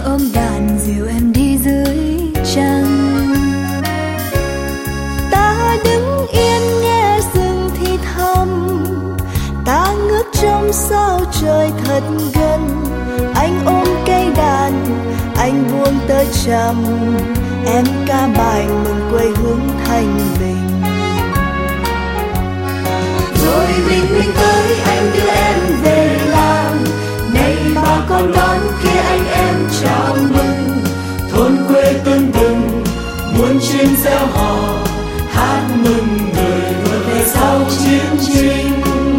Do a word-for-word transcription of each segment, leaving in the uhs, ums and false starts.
ôm đàn dìu em đi dưới trăng. Ta đứng yên nghe rừng thì thầm, ta ngước trong sao trời thật gần. Anh ôm cây đàn, anh buông tơ trầm, em ca bài mừng quê hương thanh bình. Rồi bình minh tới anh đưa em về làng, này bà con đón kia anh em chào mừng. Thôn quê tưng bừng muôn chim reo hò, hát mừng người vừa về sau chiến tranh.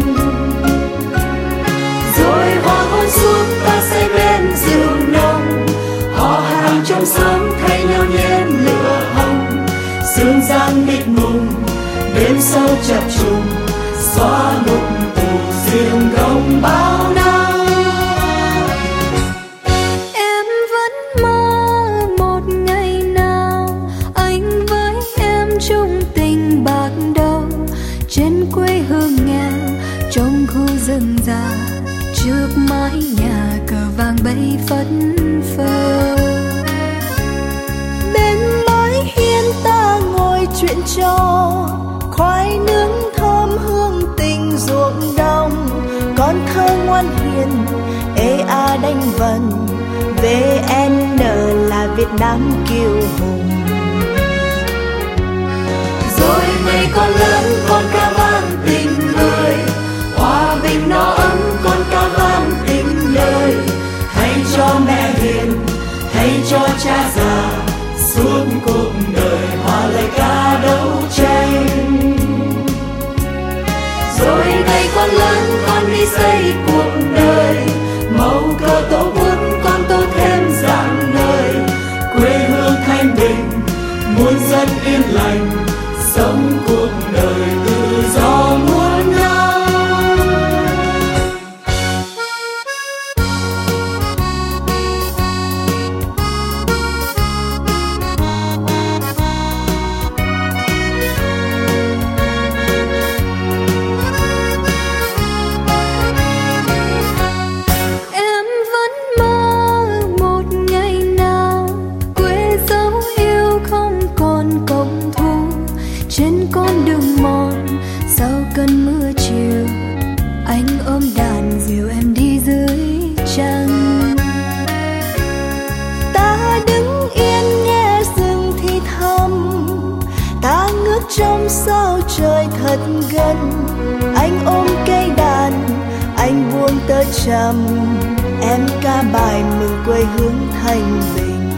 Rồi hoàng hôn xuống ta say bên rượu nồng, họ hàng trong xóm thay nhau nhen lửa hồng. Sương giăng mịt mùng đêm sâu chập trùng, xóa ngục tù riêng không bao năm. Em vẫn mơ một ngày nào anh với em chung tình bạc đầu, trên quê hương nghèo trong khu rừng già, trước mái nhà cờ vàng bay phất phơ. Bên mái hiên ta ngồi chuyện trò, khoai nướng thơm hương tình ruộng đồng. Con thơ ngoan hiền ê a đánh vần, vê en là Việt Nam kiêu hùng. Rồi ngày con lớn con ca vang tình người, hòa bình nó ấm con ca vang tình lời. Hãy cho mẹ hiền, hãy cho cha già, suốt cuộc đời hòa lời ca đấu tranh. Rồi ngày con lớn con đi xây cuộc đời, màu cờ tổ quốc con tô thêm rạng ngời. Quê hương thanh bình muôn dân yên lành, sống cuộc đời tự do muôn năm. Em vẫn mơ một ngày nào quê dấu yêu không còn cổng thu, trên con đường mòn sau cơn mưa chiều, anh ôm đàn dìu em đi dưới trăng. Ta đứng yên nghe rừng thì thầm, ta ngước trong sao trời thật gần. Anh ôm cây đàn, anh buông tơ trầm, em ca bài mừng quê hương thanh bình.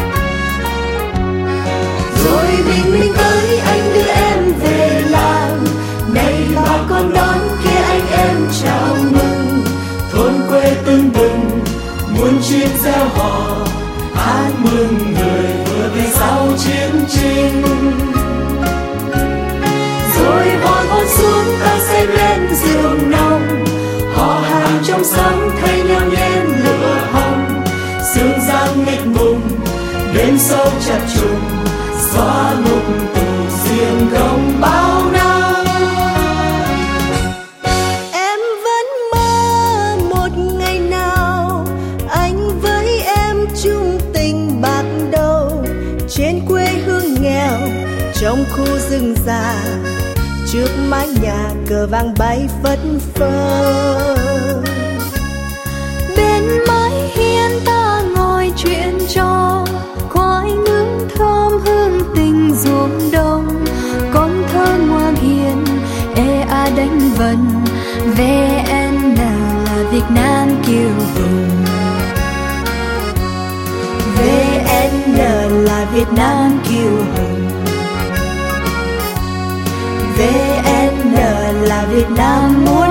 Rồi bình minh tới anh đưa em về làng, này bà con đón kia anh em chào mừng. Thôn quê tưng bừng muôn chim reo hò, hát mừng người vừa về sau chiến tranh. Rồi hoàng hôn xuống ta say lên rượu nồng, họ hàng trong xóm thay nhau nhen lửa hồng. Sương giăng mịt mùng đêm sâu chập trùng, xóa ngục tù riêng không bao năm. Em vẫn mơ một ngày nào anh với em chung tình bạc đầu, trên quê hương nghèo trong khu rừng già, trước mái nhà cờ vàng bay phất phơ. Bên mái hiên ta ngồi chuyện trò, khoai nướng thơm hương tình ruộng đồng. Con thơ ngoan hiền ê a đánh vần, vê en là Việt Nam kiêu hùng. vê en là Việt Nam kiêu hùng. vê en là Việt Nam muốn